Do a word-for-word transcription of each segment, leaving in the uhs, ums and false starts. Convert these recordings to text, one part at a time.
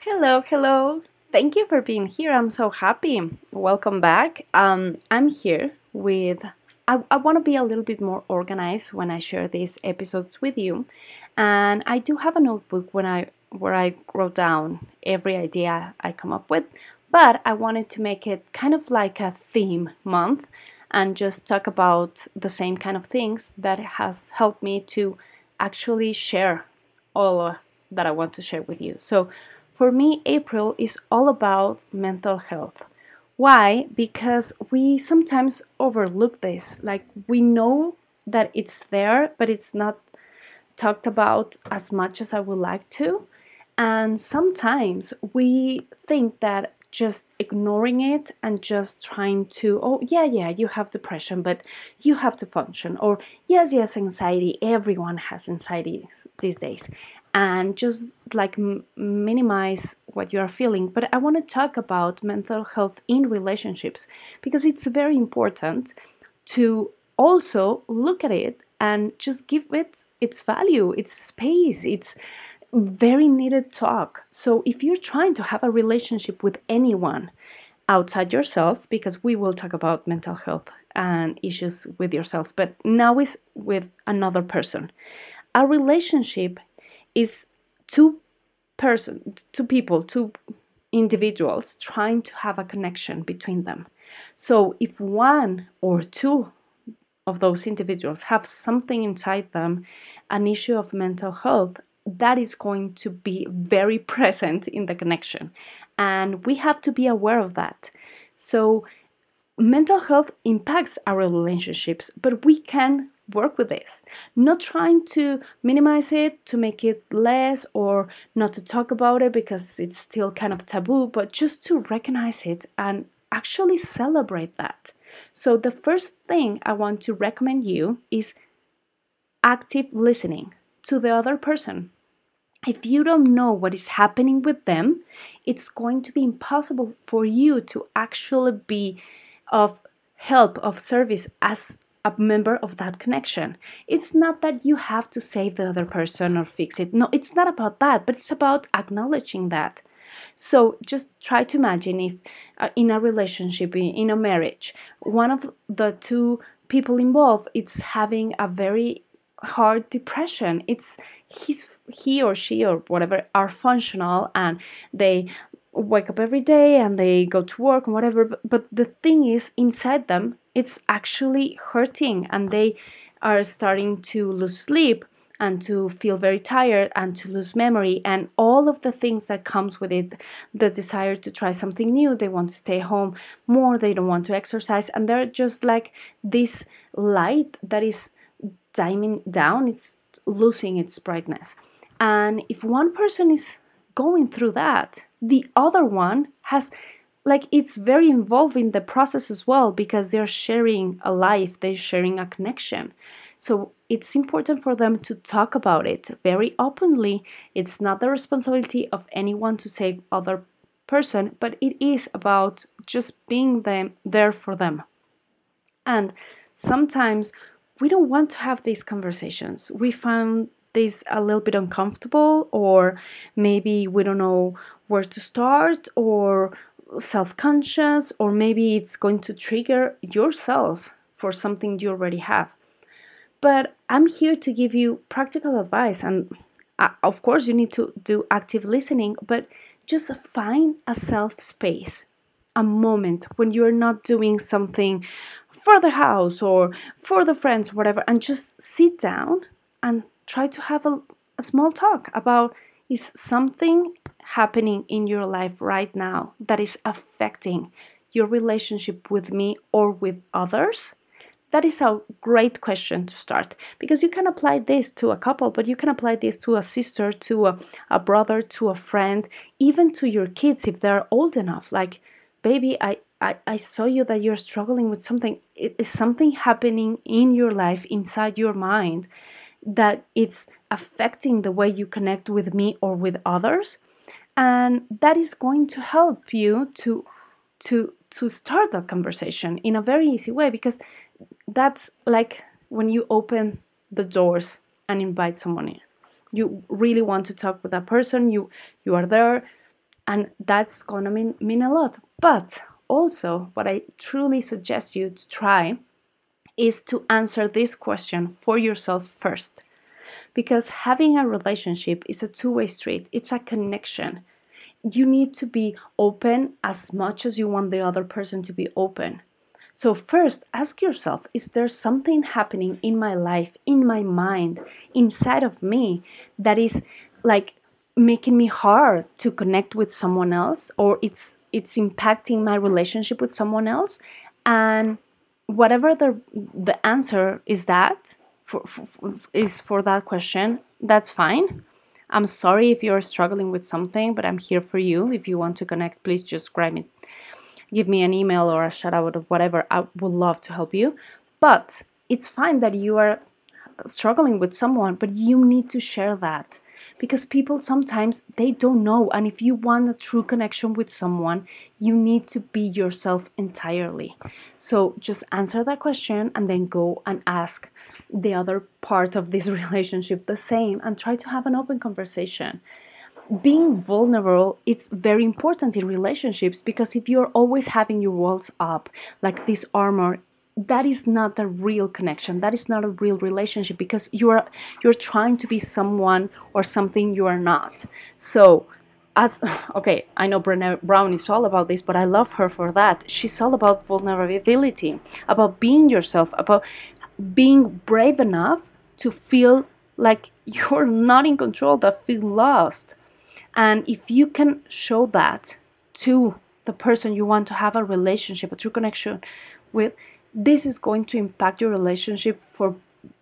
Hello, hello. Thank you for being here. I'm so happy. Welcome back. Um, I'm here with. I, I want to be a little bit more organized when I share these episodes with you, and I do have a notebook when I where I wrote down every idea I come up with. But I wanted to make it kind of like a theme month, and just talk about the same kind of things that has helped me to actually share all uh, that I want to share with you. So for me, April is all about mental health. Why? Because we sometimes overlook this. Like, we know that it's there, but it's not talked about as much as I would like to. And sometimes we think that just ignoring it and just trying to, oh, yeah, yeah, you have depression, but you have to function. Or, yes, yes, anxiety. Everyone has anxiety these days. And just like m- minimize what you are feeling. But I want to talk about mental health in relationships because it's very important to also look at it and just give it its value, its space, its very needed talk. So if you're trying to have a relationship with anyone outside yourself, because we will talk about mental health and issues with yourself, but now is with another person. A relationship is two person, two people, two individuals trying to have a connection between them. So if one or two of those individuals have something inside them, an issue of mental health, that is going to be very present in the connection. And we have to be aware of that. So, mental health impacts our relationships, but we can work with this. Not trying to minimize it, to make it less, or not to talk about it because it's still kind of taboo, but just to recognize it and actually celebrate that. So, the first thing I want to recommend you is active listening to the other person. If you don't know what is happening with them, it's going to be impossible for you to actually be of help, of service as a member of that connection. It's not that you have to save the other person or fix it. No, it's not about that, but it's about acknowledging that. So just try to imagine if uh, in a relationship, in, in a marriage, one of the two people involved is having a very hard depression. It's he's he or she or whatever are functional and they wake up every day and they go to work and whatever, but, but the thing is inside them it's actually hurting and they are starting to lose sleep and to feel very tired and to lose memory and all of the things that comes with it, the desire to try something new, they want to stay home more, they don't want to exercise, and they're just like this light that is dimming down, it's losing its brightness. And if one person is going through that, the other one has, like, it's very involved in the process as well because they're sharing a life, they're sharing a connection. So it's important for them to talk about it very openly. It's not the responsibility of anyone to save other person, but it is about just being them there for them. And sometimes we don't want to have these conversations. We find this a little bit uncomfortable, or maybe we don't know where to start, or self conscious, or maybe it's going to trigger yourself for something you already have. But I'm here to give you practical advice. And uh, of course, you need to do active listening, but just find a self space, a moment when you're not doing something for the house or for the friends, whatever, and just sit down and try to have a, a small talk about, is something happening in your life right now that is affecting your relationship with me or with others? That is a great question to start because you can apply this to a couple, but you can apply this to a sister, to a, a brother, to a friend, even to your kids if they're old enough. Like, baby, I, I, I saw you that you're struggling with something. Is something happening in your life, inside your mind, that it's affecting the way you connect with me or with others? And that is going to help you to to to start that conversation in a very easy way, because that's like when you open the doors and invite someone in. You really want to talk with that person, you you are there, And that's gonna mean, mean a lot. But also, what I truly suggest you to try is to answer this question for yourself first. Because having a relationship is a two way street, it's a connection. You need to be open as much as you want the other person to be open. So, first, ask yourself, is there something happening in my life, in my mind, inside of me that is like making me hard to connect with someone else, or it's it's impacting my relationship with someone else? And whatever the the answer is that for, for, is for that question, that's fine. I'm sorry if you're struggling with something, but I'm here for you. If you want to connect, please just grab me, give me an email or a shout out or whatever. I would love to help you. But it's fine that you are struggling with someone, but you need to share that, because people sometimes they don't know. And if you want a true connection with someone, you need to be yourself entirely. So just answer that question and then go and ask the other part of this relationship the same, and try to have an open conversation. Being vulnerable is very important in relationships, because if you're always having your walls up like this armor, that is not a real connection, that is not a real relationship, because you're you're trying to be someone or something you are not. So as okay, I know Brené Brown is all about this, but I love her for that. She's all about vulnerability, about being yourself, about being brave enough to feel like you're not in control, that feel lost. And if you can show that to the person you want to have a relationship, a true connection with, this is going to impact your relationship for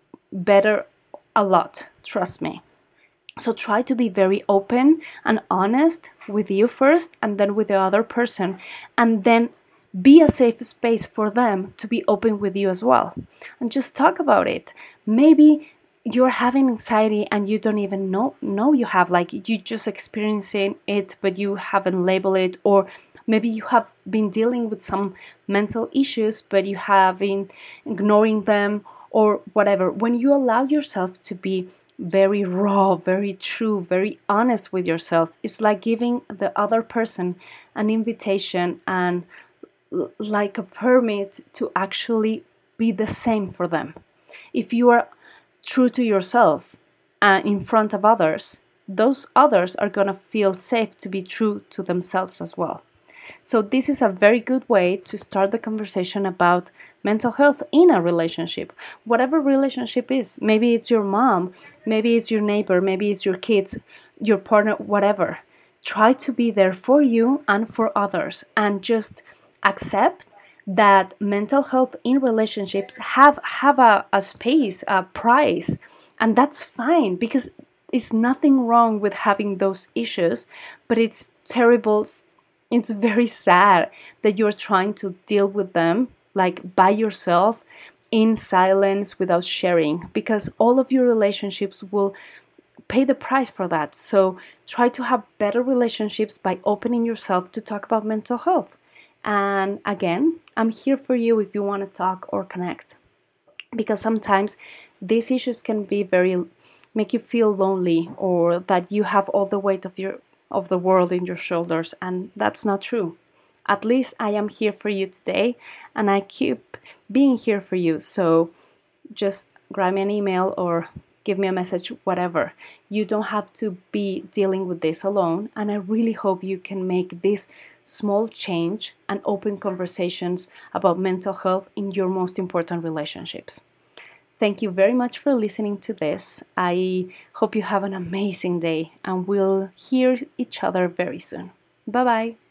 better a lot, trust me. So try to be very open and honest with you first, and then with the other person, and then be a safe space for them to be open with you as well. And just talk about it. Maybe you're having anxiety and you don't even know know you have, like you just experiencing it but you haven't labeled it, or maybe you have been dealing with some mental issues but you have been ignoring them or whatever. When you allow yourself to be very raw, very true, very honest with yourself, it's like giving the other person an invitation and l- like a permit to actually be the same for them. If you are true to yourself and in front of others, those others are going to feel safe to be true to themselves as well. So this is a very good way to start the conversation about mental health in a relationship. Whatever relationship is, maybe it's your mom, maybe it's your neighbor, maybe it's your kids, your partner, whatever. Try to be there for you and for others, and just accept that mental health in relationships have have a, a space, a price, and that's fine, because it's nothing wrong with having those issues, but it's terrible, it's very sad that you're trying to deal with them like by yourself in silence without sharing, because all of your relationships will pay the price for that. So try to have better relationships by opening yourself to talk about mental health. And again, I'm here for you if you want to talk or connect, because sometimes these issues can be very make you feel lonely, or that you have all the weight of your of the world in your shoulders, and that's not true. At least I am here for you today, and I keep being here for you. So just grab me an email or give me a message, whatever. You don't have to be dealing with this alone, and I really hope you can make this small change and open conversations about mental health in your most important relationships. Thank you very much for listening to this. I hope you have an amazing day, and we'll hear each other very soon. Bye bye.